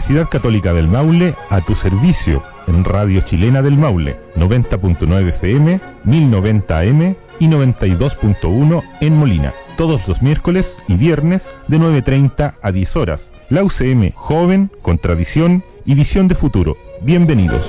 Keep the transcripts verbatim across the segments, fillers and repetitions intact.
Universidad Católica del Maule a tu servicio en Radio Chilena del Maule, noventa punto nueve F M, mil noventa A M y noventa y dos punto uno en Molina, todos los miércoles y viernes de nueve treinta a diez horas. La U C M, joven, con tradición y visión de futuro. Bienvenidos.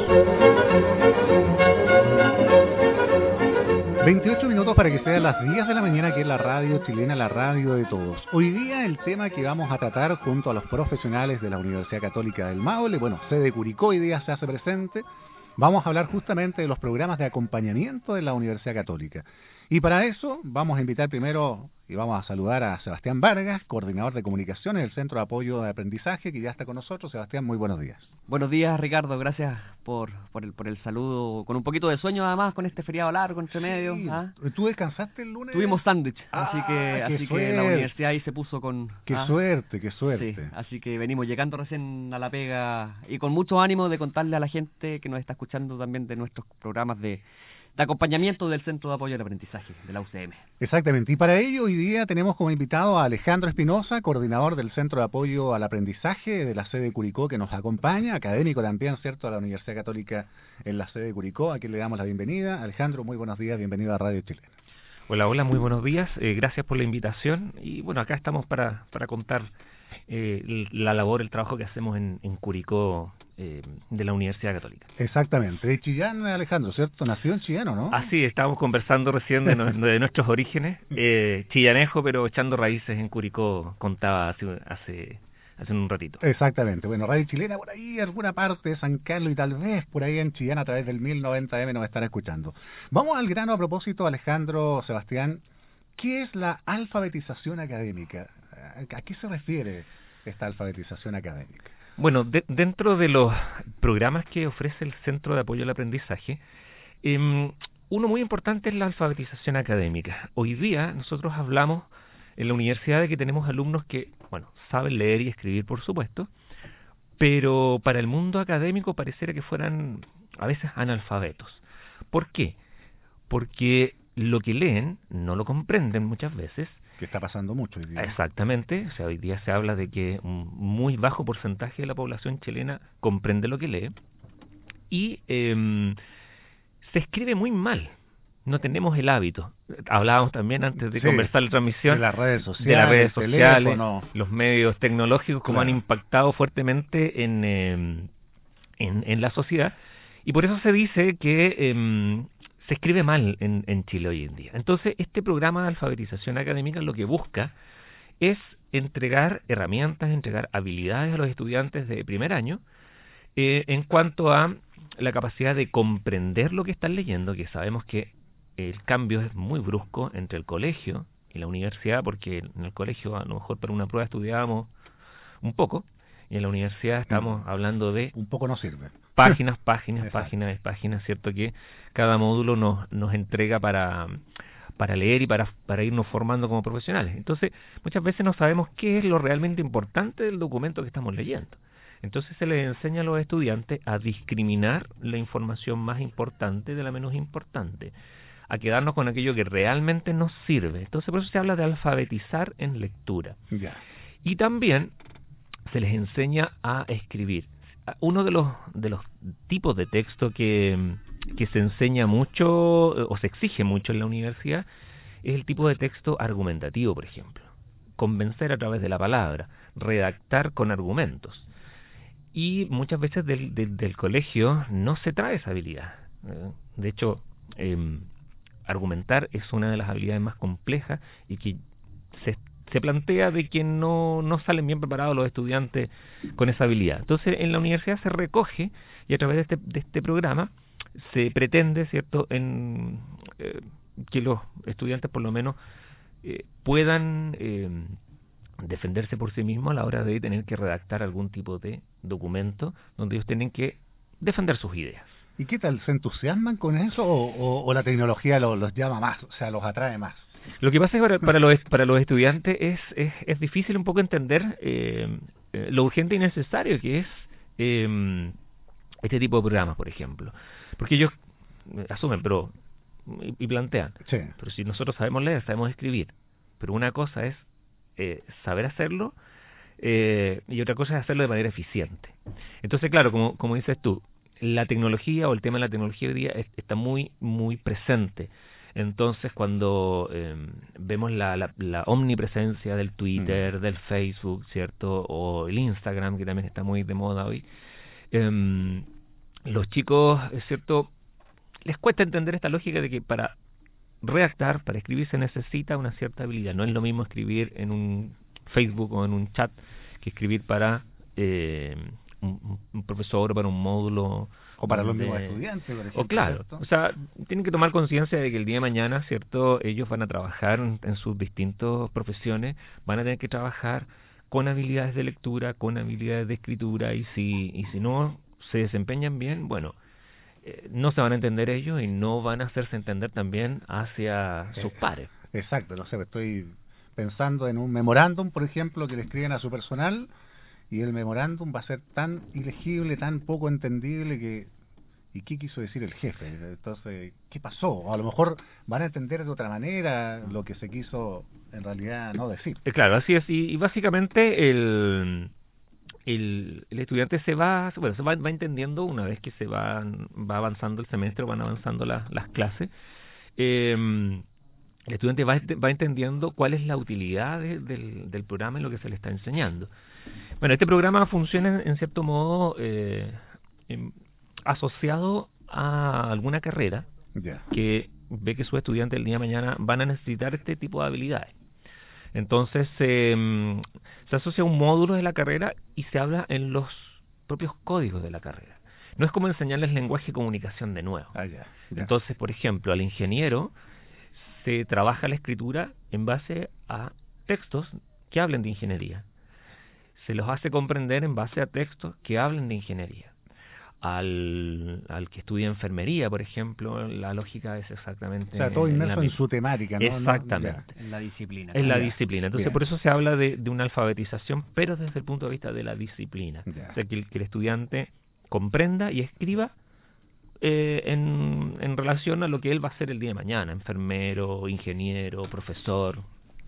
veintiocho minutos para que sean las diez de la mañana, aquí en la radio chilena, la radio de todos. Hoy día el tema que vamos a tratar junto a los profesionales de la Universidad Católica del Maule, bueno, sede Curicó hoy día se hace presente, vamos a hablar justamente de los programas de acompañamiento de la Universidad Católica. Y para eso vamos a invitar primero y vamos a saludar a Sebastián Vargas, coordinador de comunicaciones del Centro de Apoyo de Aprendizaje, que ya está con nosotros. Sebastián, muy buenos días. Buenos días, Ricardo, gracias por por el por el saludo, con un poquito de sueño además, con este feriado largo entre medio. Sí. ¿Ah? ¿Tú descansaste el lunes? Tuvimos sándwich, ah, así que así que la universidad ahí se puso con... Qué ¿ah? suerte, qué suerte. Sí, así que venimos llegando recién a la pega y con mucho ánimo de contarle a la gente que nos está escuchando también de nuestros programas de... de acompañamiento del Centro de Apoyo al Aprendizaje, de la U C M. Exactamente, y para ello hoy día tenemos como invitado a Alejandro Espinosa, coordinador del Centro de Apoyo al Aprendizaje de la sede Curicó, que nos acompaña, académico también, ¿cierto?, a la Universidad Católica en la sede Curicó, a quien le damos la bienvenida. Alejandro, muy buenos días, bienvenido a Radio Chilena. Hola, hola, muy buenos días, eh, gracias por la invitación, y bueno, acá estamos para, para contar eh, la labor, el trabajo que hacemos en, en Curicó, eh, de la Universidad Católica. Exactamente, de Chillán, Alejandro, ¿cierto? Nació en Chillán, ¿no? Así, estábamos conversando recién de, no, de nuestros orígenes, eh, chillanejo, pero echando raíces en Curicó, contaba hace, hace, hace un ratito. Exactamente, bueno, Radio Chilena por ahí, alguna parte de San Carlos y tal vez por ahí en Chillán a través del mil noventa M nos están escuchando. Vamos al grano a propósito, Alejandro, Sebastián, ¿qué es la alfabetización académica? ¿A qué se refiere esta alfabetización académica? Bueno, de, dentro de los programas que ofrece el Centro de Apoyo al Aprendizaje, eh, uno muy importante es la alfabetización académica. Hoy día nosotros hablamos en la universidad de que tenemos alumnos que, bueno, saben leer y escribir, por supuesto, pero para el mundo académico pareciera que fueran a veces analfabetos. ¿Por qué? Porque lo que leen no lo comprenden muchas veces. Que está pasando mucho hoy día. Exactamente, o sea, hoy día se habla de que un muy bajo porcentaje de la población chilena comprende lo que lee y eh, se escribe muy mal, no tenemos el hábito. Hablábamos también antes de sí, conversar la transmisión de las redes sociales, de las redes sociales, teléfono. Los medios tecnológicos, como claro, han impactado fuertemente en, eh, en, en la sociedad, y por eso se dice que... Eh, se escribe mal en, en Chile hoy en día. Entonces, este programa de alfabetización académica lo que busca es entregar herramientas, entregar habilidades a los estudiantes de primer año eh, en cuanto a la capacidad de comprender lo que están leyendo, que sabemos que el cambio es muy brusco entre el colegio y la universidad, porque en el colegio a lo mejor para una prueba estudiábamos un poco, y en la universidad estamos mm. hablando de... Un poco no sirve. Páginas, páginas, páginas, páginas, ¿cierto? Que cada módulo nos, nos entrega para, para leer y para, para irnos formando como profesionales. Entonces, muchas veces no sabemos qué es lo realmente importante del documento que estamos leyendo. Entonces se les enseña a los estudiantes a discriminar la información más importante de la menos importante, a quedarnos con aquello que realmente nos sirve. Entonces, por eso se habla de alfabetizar en lectura. Ya. Y también se les enseña a escribir. Uno de los de los tipos de texto que, que se enseña mucho o se exige mucho en la universidad es el tipo de texto argumentativo, por ejemplo. Convencer a través de la palabra, redactar con argumentos. Y muchas veces del, del, del colegio no se trae esa habilidad. De hecho, eh, argumentar es una de las habilidades más complejas y que se se plantea de que no, no salen bien preparados los estudiantes con esa habilidad. Entonces, en la universidad se recoge y a través de este, de este programa se pretende, ¿cierto?, en eh, que los estudiantes por lo menos eh, puedan eh, defenderse por sí mismos a la hora de tener que redactar algún tipo de documento donde ellos tienen que defender sus ideas. ¿Y qué tal? ¿Se entusiasman con eso o, o, o la tecnología los, los llama más, o sea, los atrae más? Lo que pasa es que para, para, los, para los estudiantes es, es, es difícil un poco entender eh, eh, lo urgente y necesario que es eh, este tipo de programas, por ejemplo. Porque ellos asumen pero y, y plantean, sí. pero si nosotros sabemos leer, sabemos escribir, pero una cosa es eh, saber hacerlo eh, y otra cosa es hacerlo de manera eficiente. Entonces, claro, como, como dices tú, la tecnología o el tema de la tecnología hoy día es, está muy, muy presente. Entonces, cuando eh, vemos la, la, la omnipresencia del Twitter, mm. del Facebook, ¿cierto? O el Instagram, que también está muy de moda hoy, eh, los chicos, es cierto, les cuesta entender esta lógica de que para redactar, para escribir se necesita una cierta habilidad. No es lo mismo escribir en un Facebook o en un chat que escribir para eh, un, un profesor o para un módulo. O para donde, los mismos estudiantes, por ejemplo. O claro, ¿cierto? O sea, tienen que tomar conciencia de que el día de mañana, ¿cierto? Ellos van a trabajar en, en sus distintas profesiones, van a tener que trabajar con habilidades de lectura, con habilidades de escritura, y si, y si no se desempeñan bien, bueno, eh, no se van a entender ellos y no van a hacerse entender también hacia sus pares. Exacto, no sé, estoy pensando en un memorándum, por ejemplo, que le escriben a su personal, y el memorándum va a ser tan ilegible, tan poco entendible que... ¿Y qué quiso decir el jefe? Entonces, ¿qué pasó? O a lo mejor van a entender de otra manera lo que se quiso en realidad no decir. Eh, claro, así es. Y, y básicamente el, el, el estudiante se va, bueno, se va, va entendiendo una vez que se va, va avanzando el semestre, van avanzando la, las clases. Eh, el estudiante va, va entendiendo cuál es la utilidad de, del, del programa y lo que se le está enseñando. Bueno, este programa funciona en cierto modo eh, en, asociado a alguna carrera yeah. que ve que sus estudiantes el día de mañana van a necesitar este tipo de habilidades. Entonces eh, se asocia a un módulo de la carrera y se habla en los propios códigos de la carrera. No es como enseñarles lenguaje y comunicación de nuevo. Ah, yeah, yeah. Entonces, por ejemplo, al ingeniero se trabaja la escritura en base a textos que hablen de ingeniería. Se los hace comprender en base a textos que hablen de ingeniería. Al, al que estudia enfermería, por ejemplo, la lógica es exactamente... O sea, todo inmerso en, en su temática, ¿no? Exactamente. No, en la disciplina. En la ya. disciplina. Entonces, Bien. por eso se habla de, de una alfabetización, pero desde el punto de vista de la disciplina. Ya. O sea, que el, que el estudiante comprenda y escriba eh, en, en relación a lo que él va a hacer el día de mañana, enfermero, ingeniero, profesor...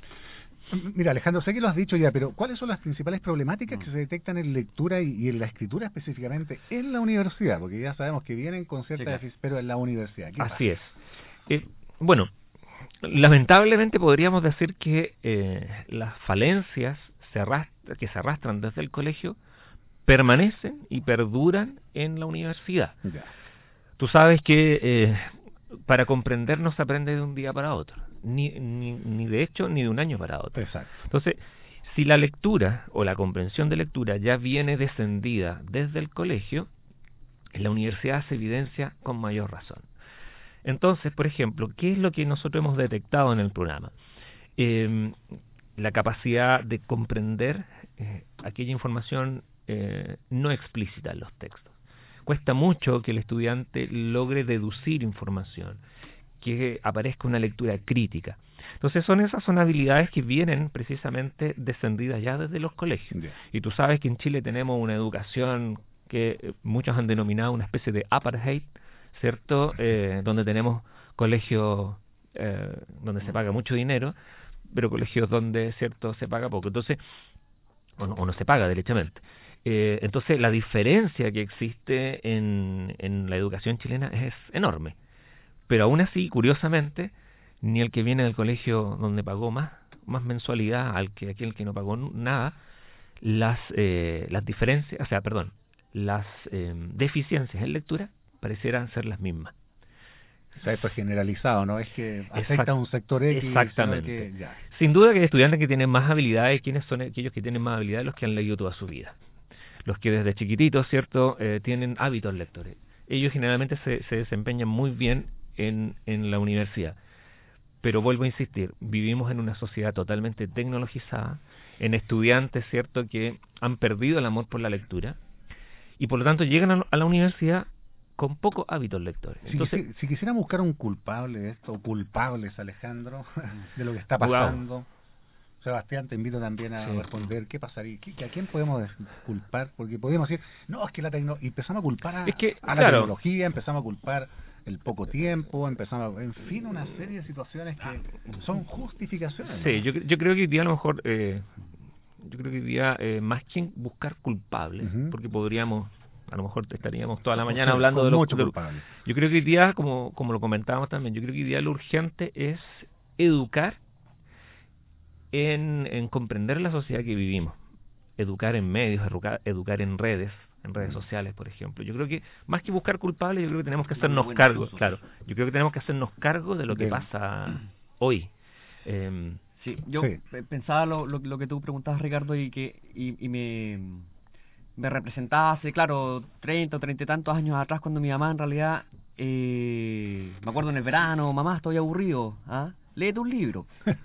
Mira, Alejandro, sé que lo has dicho ya, pero ¿cuáles son las principales problemáticas que se detectan en lectura y, y en la escritura específicamente en la universidad? Porque ya sabemos que vienen con cierta sí, claro. deficiencia, pero en la universidad. ¿Qué Así pasa? es. Eh, bueno, lamentablemente podríamos decir que eh, las falencias se arrastra, que se arrastran desde el colegio permanecen y perduran en la universidad. Ya. Tú sabes que eh, para comprender no se aprende de un día para otro. Ni, ni, ni de hecho ni de un año para otro. Exacto. Entonces, si la lectura o la comprensión de lectura ya viene descendida desde el colegio, en la universidad se evidencia con mayor razón. Entonces, por ejemplo, ¿qué es lo que nosotros hemos detectado en el programa? Eh, la capacidad de comprender eh, aquella información eh, no explícita en los textos. Cuesta mucho que el estudiante logre deducir información, que aparezca una lectura crítica. Entonces son esas son habilidades que vienen precisamente descendidas ya desde los colegios. Yeah. Y tú sabes que en Chile tenemos una educación que muchos han denominado una especie de apartheid, ¿cierto? Eh, donde tenemos colegios eh, donde se paga mucho dinero, pero colegios donde, ¿cierto?, se paga poco. Entonces, o no, o no se paga derechamente. Eh, entonces la diferencia que existe en, en la educación chilena es enorme. Pero aún así, curiosamente, ni el que viene del colegio donde pagó más más mensualidad al que aquel que no pagó nada, las eh, las diferencias, o sea, perdón, las eh, deficiencias en lectura parecieran ser las mismas. O sea, esto es generalizado, ¿no? Es que afecta Exact- a un sector X. Exactamente. Que, ya. Sin duda que hay estudiantes que tienen más habilidades, ¿quiénes son aquellos que tienen más habilidades? Los que han leído toda su vida. Los que desde chiquititos, ¿cierto?, eh, tienen hábitos lectores. Ellos generalmente se, se desempeñan muy bien en, en la universidad. Pero vuelvo a insistir, vivimos en una sociedad totalmente tecnologizada, en estudiantes, ¿cierto?, que han perdido el amor por la lectura y por lo tanto llegan a, a la universidad con pocos hábitos lectores. Si, Entonces, si, si quisiera buscar un culpable de esto, o culpables, Alejandro, de lo que está pasando, wow. Sebastián, te invito también a sí. responder qué pasaría, ¿Qué, a quién podemos culpar, porque podemos decir, no, es que la tecnología, y empezamos a culpar a, es que, a la claro. tecnología, empezamos a culpar el poco tiempo, empezamos, a, en fin, una serie de situaciones que son justificaciones. Sí, ¿no? yo, yo creo que hoy día a lo mejor eh, Yo creo que hoy día, eh, más que buscar culpables, uh-huh. porque podríamos, a lo mejor estaríamos toda la mañana sí, hablando de lo, mucho de lo culpable. Yo creo que hoy día, como, como lo comentábamos también, yo creo que hoy día lo urgente es educar en, en comprender la sociedad que vivimos. Educar en medios, educar, educar en redes, en redes sociales, por ejemplo. Yo creo que más que buscar culpables, yo creo que tenemos que hacernos bueno, cargo, uso, claro. Yo creo que tenemos que hacernos cargo de lo que Bien. pasa hoy. Eh, sí, yo sí. pensaba lo, lo, lo que tú preguntabas, Ricardo, y que y, y me, me representaba hace, claro, treinta o treinta y tantos años atrás, cuando mi mamá en realidad, eh, me acuerdo en el verano, mamá, estoy aburrido, ¿ah? Léete un libro.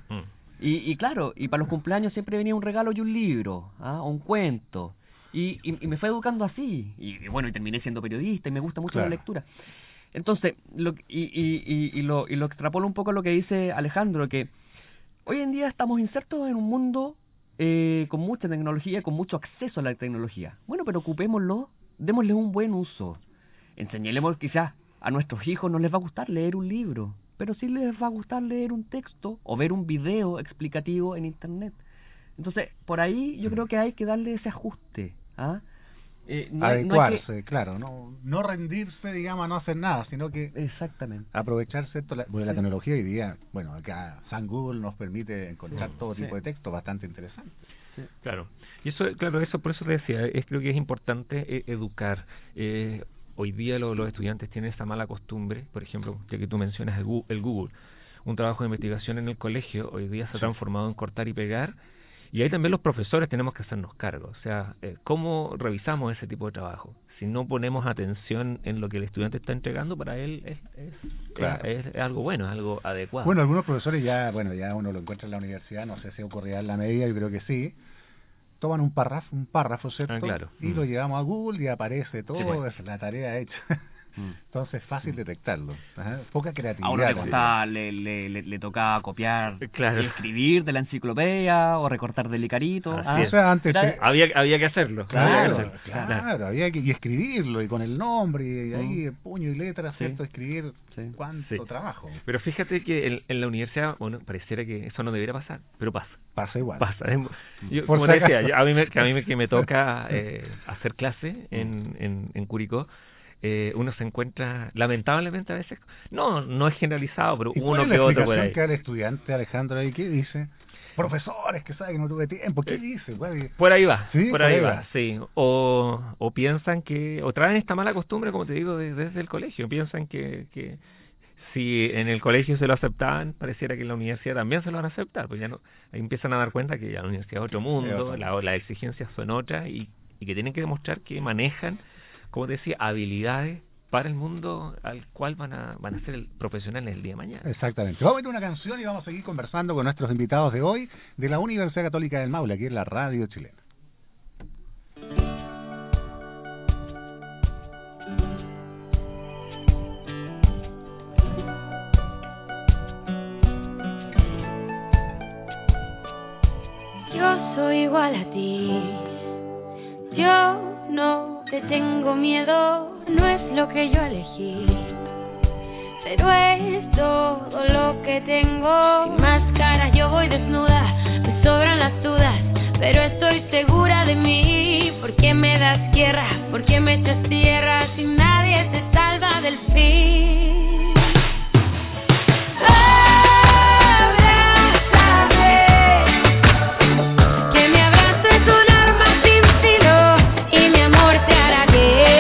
y, y claro, y para los cumpleaños siempre venía un regalo y un libro, ¿ah? O un cuento. Y, y, y me fue educando así, y, y bueno, y terminé siendo periodista, y me gusta mucho claro. la lectura. Entonces, lo, y, y, y, y, lo, y lo extrapolo un poco a lo que dice Alejandro, que hoy en día estamos insertos en un mundo eh, con mucha tecnología, con mucho acceso a la tecnología. Bueno, pero ocupémoslo, démosle un buen uso. Enseñémosle quizás a nuestros hijos no les va a gustar leer un libro, pero sí les va a gustar leer un texto o ver un video explicativo en internet. Entonces, por ahí yo creo que hay que darle ese ajuste, ¿ah? Eh, no Adecuarse, hay, no hay que... claro, no no rendirse, digamos, a no hacer nada, sino que exactamente aprovecharse esto, la, porque sí. la tecnología hoy día, bueno, acá San Google nos permite encontrar todo sí. tipo de texto bastante interesante. Sí. Claro, y eso, claro, eso por eso te decía, es, creo que es importante eh, educar. Eh, hoy día lo, los estudiantes tienen esa mala costumbre, por ejemplo, ya que tú mencionas el Google, el Google, un trabajo de investigación en el colegio, hoy día se ha sí. transformado en cortar y pegar. Y ahí también los profesores tenemos que hacernos cargo, o sea, eh, ¿cómo revisamos ese tipo de trabajo? Si no ponemos atención en lo que el estudiante está entregando, para él es, es, claro. es, es algo bueno, es algo adecuado. Bueno, algunos profesores ya, bueno, ya uno lo encuentra en la universidad, no sé si ocurrirá en la media, yo creo que sí, toman un párrafo, un párrafo, ¿cierto? Ah, claro. Y mm. lo llevamos a Google y aparece todo, sí, pues. es la tarea hecha. Entonces es fácil detectarlo. Ajá. Poca creatividad. A uno le, costaba, le, le, le, le tocaba copiar claro. y escribir de la enciclopedia o recortar del Icarito. Ah, o sea, antes Era, había, había que hacerlo. Claro, había que hacerlo. claro, claro, había que y escribirlo y con el nombre y, y ahí mm. puño y letra, sí. ¿cierto? Escribir sí. cuánto sí. trabajo. Pero fíjate que en, en la universidad, bueno, pareciera que eso no debiera pasar, pero pasa. Pasa igual. Pasa. Yo, como te decía, yo, a mí me, que a mí me, que me toca eh, hacer clase en, en, en Curicó, Eh, uno se encuentra, lamentablemente a veces, no no es generalizado, pero uno que otro por ahí. ¿Qué el estudiante, Alejandro, ahí qué dice? Profesores que saben que no tuve tiempo, ¿qué eh, dice? Pues, por ahí va, ¿sí? por, por ahí, ahí va, va, sí. O, o piensan que, o traen esta mala costumbre, como te digo, de, desde el colegio, piensan que, que si en el colegio se lo aceptaban, pareciera que en la universidad también se lo van a aceptar, pues ya no, ahí empiezan a dar cuenta que ya la universidad es otro mundo, es la, las exigencias son otras y, y que tienen que demostrar que manejan, como te decía, habilidades para el mundo al cual van a van a ser el profesionales el día de mañana. Exactamente. Vamos a ver una canción y vamos a seguir conversando con nuestros invitados de hoy de la Universidad Católica del Maule, aquí en la Radio Chilena. Yo soy igual a ti, yo no te tengo miedo. No es lo que yo elegí, pero es todo lo que tengo. Sin máscara yo voy desnuda, me sobran las dudas, pero estoy segura de mí. ¿Por qué me das guerra? ¿Por qué me echas tierra si nadie te salva del fin? Abrázame, que mi abrazo es un arma sin filo y mi amor te hará bien.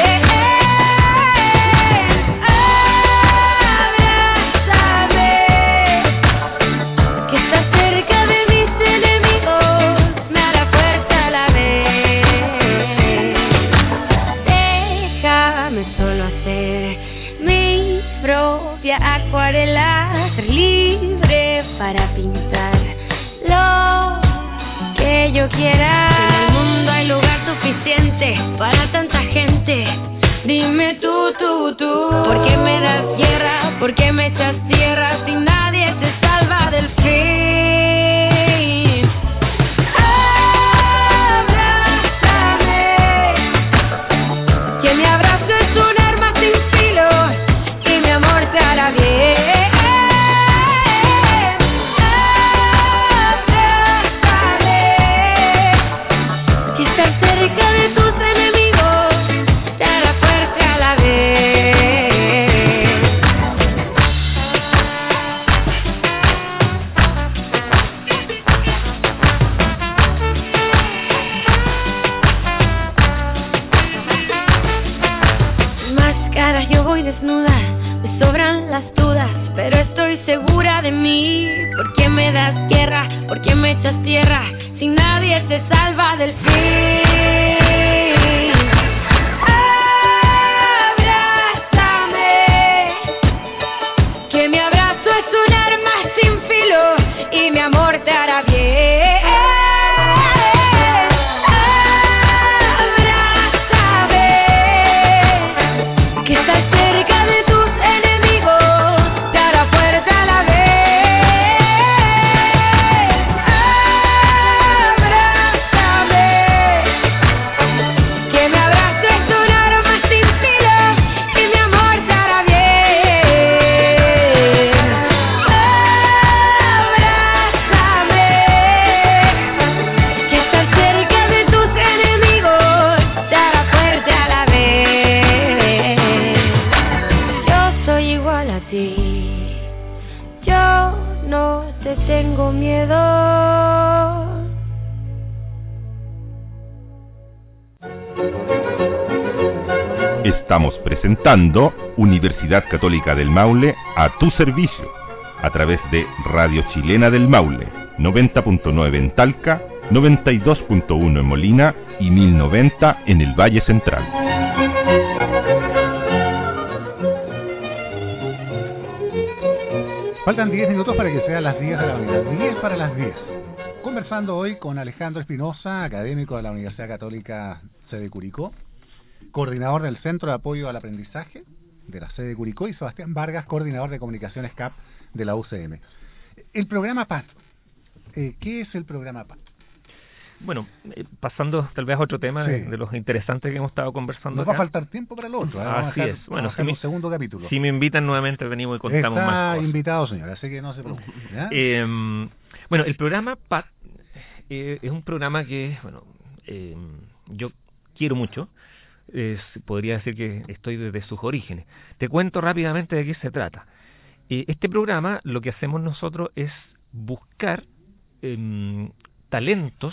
Acuarela, ser libre para pintar lo que yo quiera. En el mundo hay lugar suficiente para tanta gente. Dime tú, tú, tú, ¿por qué me das guerra? ¿Por qué me echas tierra si nadie te salva del fin? Abrázame, que mi abrazo es un arma sin filo y mi amor te hará bien. Abrázame, segura de mí? ¿Por qué me das guerra? ¿Por qué me echas tierra? Si nadie te salva del fin. Abrázame, que mi abrazo es un arma sin filo y mi amor te hará bien. Estamos presentando Universidad Católica del Maule a tu servicio, a través de Radio Chilena del Maule, noventa punto nueve en Talca, noventa y dos punto uno en Molina y mil noventa en el Valle Central. Faltan diez minutos para que sean las diez de la mañana, diez para las diez. Conversando hoy con Alejandro Espinosa, académico de la Universidad Católica sede Curicó, coordinador del Centro de Apoyo al Aprendizaje de la sede Curicó, y Sebastián Vargas, coordinador de Comunicaciones C A P de la U C M. El programa P A T, eh, ¿qué es el programa P A T? Bueno, eh, pasando tal vez a otro tema, sí, de, de los interesantes que hemos estado conversando. Nos acá. va a faltar tiempo para lo otro. ¿eh? Vamos Así a dejar, es. Bueno, si un mi, segundo capítulo. Si me invitan nuevamente, venimos y contamos Está más cosas. invitado, señor, así que no se preocupe. eh, bueno, el programa P A T eh, es un programa que, bueno, eh, yo quiero mucho. Eh, podría decir que estoy desde sus orígenes. Te cuento rápidamente de qué se trata. Eh, este programa, lo que hacemos nosotros es buscar eh, talentos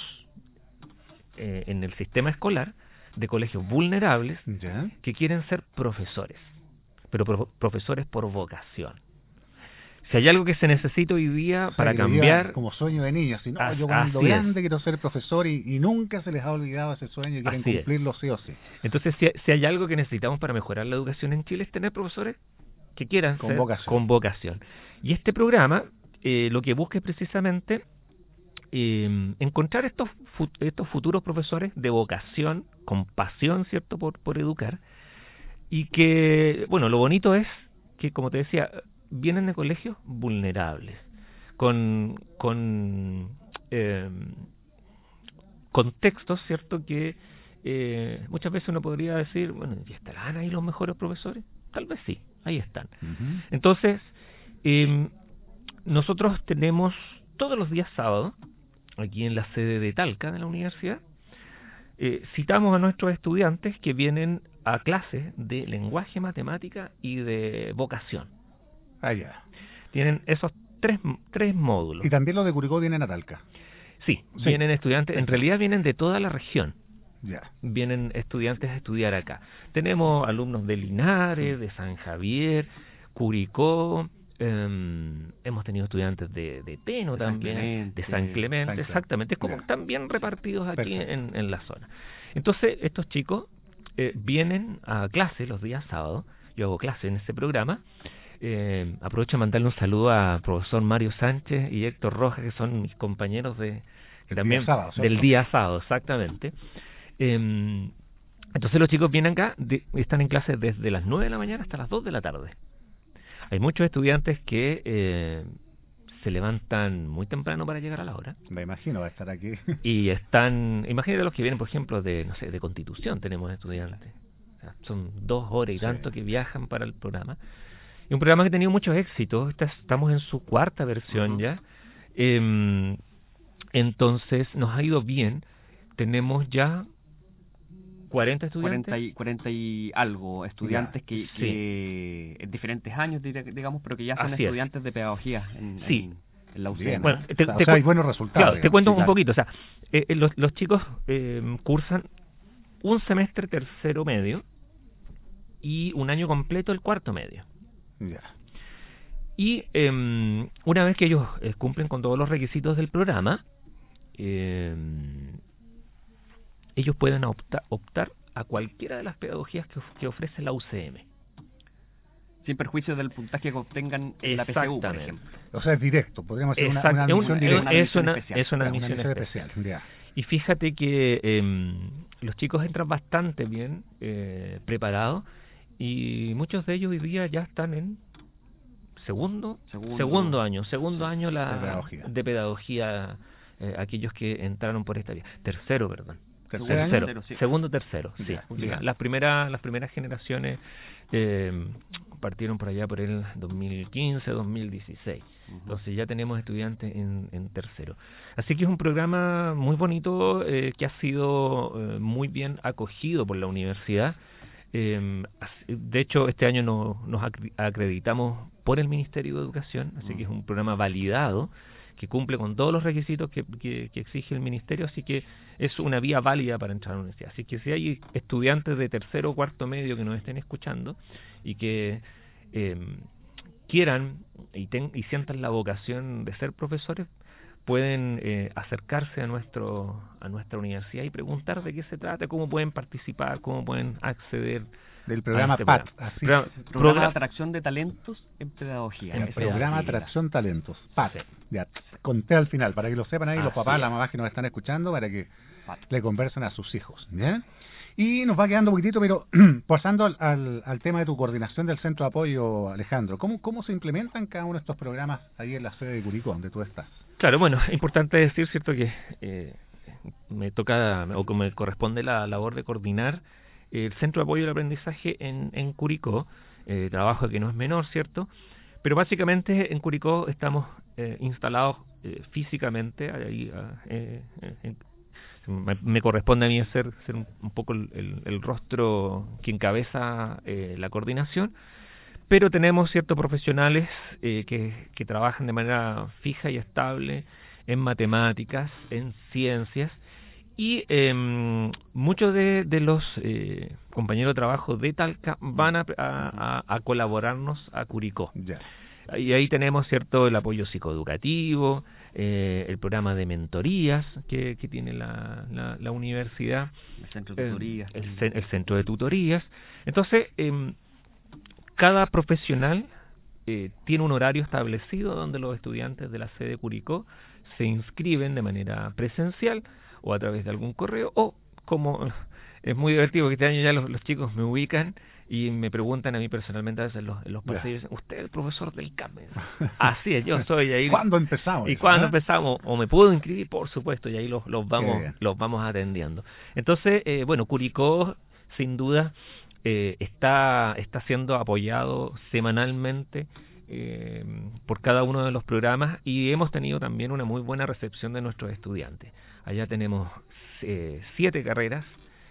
eh, en el sistema escolar de colegios vulnerables, ¿ya?, que quieren ser profesores, pero pro profesores por vocación. Si hay algo que se necesita hoy día, o sea, para cambiar... Como sueño de niños, si no, as, yo cuando grande es. quiero ser profesor y, y nunca se les ha olvidado ese sueño y quieren así cumplirlo es. sí o sí. Entonces, si, si hay algo que necesitamos para mejorar la educación en Chile, es tener profesores que quieran con ser vocación. con vocación. Y este programa eh, lo que busca es precisamente eh, encontrar estos, fu estos futuros profesores de vocación, con pasión, ¿cierto?, por, por educar, y que, bueno, lo bonito es que, como te decía, vienen de colegios vulnerables, con, con eh, contextos, ¿cierto?, que eh, muchas veces uno podría decir, bueno, ¿y estarán ahí los mejores profesores? Tal vez sí, ahí están. Uh-huh. Entonces, eh, nosotros tenemos todos los días sábados, aquí en la sede de Talca de la universidad, eh, citamos a nuestros estudiantes que vienen a clases de lenguaje, matemática y de vocación. Ah, ya. Tienen esos tres, tres módulos. ¿Y también los de Curicó vienen a Talca? Sí, sí, vienen estudiantes, en realidad vienen de toda la región. Ya. Vienen estudiantes a estudiar acá. Tenemos alumnos de Linares, de San Javier, Curicó, eh, hemos tenido estudiantes de, de Teno de también, Clemente, de San Clemente, San exactamente, es como ya. Están bien repartidos aquí en, en la zona. Entonces, estos chicos eh, vienen a clase los días sábados, yo hago clase en ese programa. Eh, aprovecho de mandarle un saludo a profesor Mario Sánchez y Héctor Rojas, que son mis compañeros de el también día sábado, del día sábado, exactamente. Eh, entonces los chicos vienen acá, de, están en clase desde las nueve de la mañana hasta las dos de la tarde. Hay muchos estudiantes que eh, se levantan muy temprano para llegar a la hora. Me imagino, va a estar aquí. Y están, imagínate los que vienen, por ejemplo, de, no sé, de Constitución, tenemos estudiantes. O sea, son dos horas y sí. tanto que viajan para el programa. Y un programa que ha tenido muchos éxitos, estamos en su cuarta versión uh-huh. ya. Eh, entonces nos ha ido bien. Tenemos ya cuarenta estudiantes. cuarenta y, cuarenta y algo estudiantes ya, que, sí. que en diferentes años, digamos, pero que ya son Así estudiantes es. de pedagogía en, sí. en, en la U C M. Bueno, te, o sea, te, o sea, hay buenos resultados. Claro, te cuento sí, un claro. poquito. O sea, eh, los, los chicos eh, cursan un semestre tercero medio y un año completo el cuarto medio. Ya. Y eh, una vez que ellos eh, cumplen con todos los requisitos del programa, eh, ellos pueden optar, optar a cualquiera de las pedagogías que, que ofrece la U C M. Sin perjuicio del puntaje que obtengan en la P C U, por ejemplo. O sea, es directo, podríamos hacer una, Exacto. una admisión Es directa. una- es una- especial. es una Ya, admisión admisión especial. especial. Ya. Y fíjate que eh, los chicos entran bastante bien eh, preparados y muchos de ellos hoy día ya están en segundo Segundo. segundo año, segundo año la, de pedagogía. de pedagogía, eh, aquellos que entraron por esta vía. Tercero, perdón. Tercer año. Tercero, Tercero, sí. segundo, tercero, sí. Ya, porque ya. Las primeras, las primeras generaciones eh, partieron por allá por el dos mil quince, dos mil dieciséis. Ujú. Entonces ya tenemos estudiantes en, en tercero. Así que es un programa muy bonito eh, que ha sido eh, muy bien acogido por la universidad. Eh, as- de hecho, este año no, nos acre- acreditamos por el Ministerio de Educación, así que es un programa validado que cumple con todos los requisitos que, que, que exige el Ministerio, así que es una vía válida para entrar a la universidad. Así que si hay estudiantes de tercero o cuarto medio que nos estén escuchando y que eh, quieran y, ten, y sientan la vocación de ser profesores, pueden eh, acercarse a nuestro a nuestra universidad y preguntar de qué se trata, cómo pueden participar, cómo pueden acceder Del programa a este P A T. programa. Así, Programa- Programa programa- de atracción de talentos en pedagogía. el Ese programa es la- Atracción Talentos. P A T. Ya, conté al final, para que lo sepan ahí los Así papás, es. las mamás que nos están escuchando, para que P A T. le conversen a sus hijos. ¿Bien? Y nos va quedando un poquitito, pero pasando al, al, al tema de tu coordinación del Centro de Apoyo, Alejandro, ¿cómo, cómo se implementan cada uno de estos programas ahí en la sede de Curicó, donde tú estás? Claro, bueno, es importante decir, cierto, que eh, me toca o que me corresponde la labor de coordinar el Centro de Apoyo al Aprendizaje en, en Curicó, eh, trabajo que no es menor, cierto, pero básicamente en Curicó estamos eh, instalados eh, físicamente, ahí, ah, eh, eh, en- me, me corresponde a mí ser, ser un, un poco el, el, el rostro que encabeza eh, la coordinación, pero tenemos ciertos profesionales eh, que, que trabajan de manera fija y estable en matemáticas, en ciencias, y eh, muchos de, de los eh, compañeros de trabajo de Talca van a, a, a colaborarnos a Curicó. Ya. Y ahí tenemos, cierto, el apoyo psicoeducativo, eh, el programa de mentorías que, que tiene la, la, la universidad, El centro de eh, tutorías. el, ce- el centro de tutorías. Entonces, eh, cada profesional eh, tiene un horario establecido donde los estudiantes de la sede Curicó se inscriben de manera presencial o a través de algún correo, o como es muy divertido que este año ya los, los chicos me ubican y me preguntan a mí personalmente a veces en los, en los Ya. pasillos, usted es el profesor del C A M. Así es, yo soy ahí. ¿Cuándo empezamos? ¿Y eso, cuándo ah? empezamos? ¿O me puedo inscribir? Por supuesto, y ahí los, los vamos bien. los vamos atendiendo. Entonces, eh, bueno, Curicó, sin duda, eh, está, está siendo apoyado semanalmente eh, por cada uno de los programas y hemos tenido también una muy buena recepción de nuestros estudiantes. Allá tenemos eh, siete carreras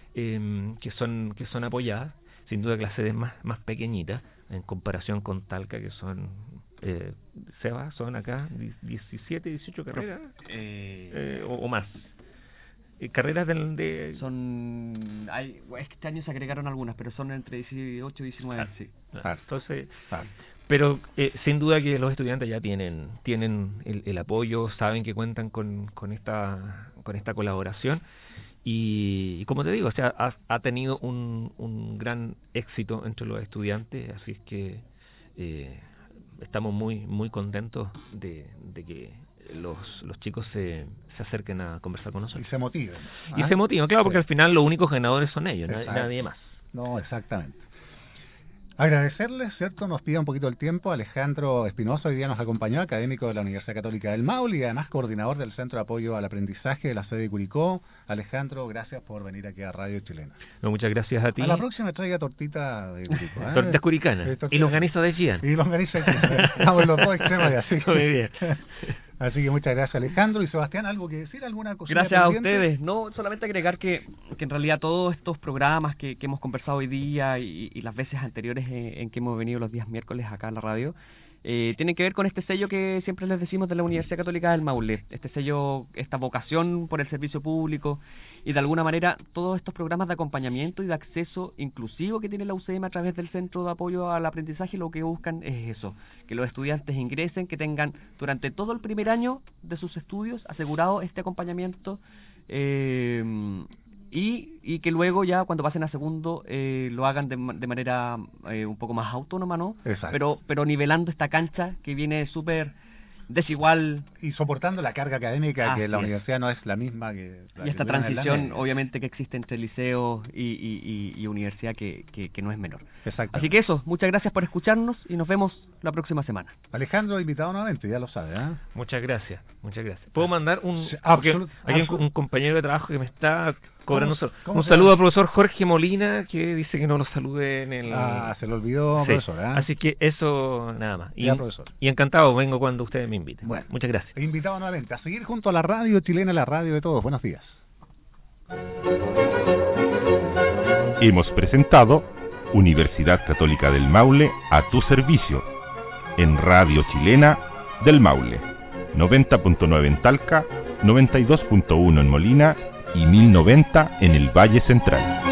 eh, que son que son apoyadas, sin duda que la sede es más, más pequeñita en comparación con Talca, que son, eh, Seba, son acá diecisiete, dieciocho carreras Eh, eh, o, o más. Eh, carreras del, de... son hay, es que este año se agregaron algunas, pero son entre dieciocho y diecinueve, sí. Claro. Entonces, Claro. pero eh, sin duda que los estudiantes ya tienen tienen el, el apoyo, saben que cuentan con, con esta con esta colaboración y, y como te digo, o sea, ha, ha tenido un, un gran éxito entre los estudiantes, así es que eh, estamos muy muy contentos de, de que los los chicos se, se acerquen a conversar con Y nosotros. se motiven. Y ¿ah? se motivan, claro, porque Sí. al final los únicos ganadores son ellos, na- Exacto. nadie más. No, exactamente. Agradecerles, ¿cierto? Nos pida un poquito el tiempo. Alejandro Espinosa hoy día nos acompañó, académico de la Universidad Católica del Maule y además coordinador del Centro de Apoyo al Aprendizaje de la sede de Curicó. Alejandro, gracias por venir aquí a Radio Chilena. No, muchas gracias a ti. A la próxima traiga tortita de Curicó. ¿eh? Tortitas curicanas. Sí, tortitas. Y longaniza de Gian. Y longaniza. Estamos en los dos extremos ya, así que- Muy bien. Así que muchas gracias, Alejandro. Y Sebastián, ¿algo que decir? ¿Alguna cosita Gracias a pendiente? ustedes. No, solamente agregar que, que en realidad todos estos programas que, que hemos conversado hoy día y, y las veces anteriores en, en que hemos venido los días miércoles acá en la radio, eh, tienen que ver con este sello que siempre les decimos de la Universidad Católica del Maule, este sello, esta vocación por el servicio público y de alguna manera todos estos programas de acompañamiento y de acceso inclusivo que tiene la U C M a través del Centro de Apoyo al Aprendizaje. Lo que buscan es eso, que los estudiantes ingresen, que tengan durante todo el primer año de sus estudios asegurado este acompañamiento, eh, Y, y que luego ya cuando pasen a segundo eh, lo hagan de, de manera eh, un poco más autónoma, ¿no? Exacto. Pero pero nivelando esta cancha que viene súper desigual. Y soportando la carga académica, Así que la es. universidad no es la misma que... la Y que esta tuvieron en la transición media. obviamente que existe entre liceo y, y, y, y universidad que, que, que no es menor. Exacto. Así que eso, muchas gracias por escucharnos y nos vemos la próxima semana. Alejandro, invitado nuevamente, ya lo sabe, ¿eh? Muchas gracias, muchas gracias. ¿Puedo mandar un, Sí, porque absolut- hay un, absolut- un compañero de trabajo que me está cobrando un ¿Cómo- saludo? cómo Un se saludo llama? al profesor Jorge Molina, que dice que no lo salude en el... Ah, se lo olvidó, Sí. profesor, ¿eh? Así que eso, nada más. Y, Ya, profesor. y encantado, vengo cuando ustedes me inviten. Bueno. Muchas gracias. Invitado nuevamente a seguir junto a la radio chilena, la radio de todos. Buenos días. Hemos presentado Universidad Católica del Maule a tu servicio en Radio Chilena del Maule, noventa punto nueve en Talca, noventa y dos punto uno en Molina y mil noventa en el Valle Central.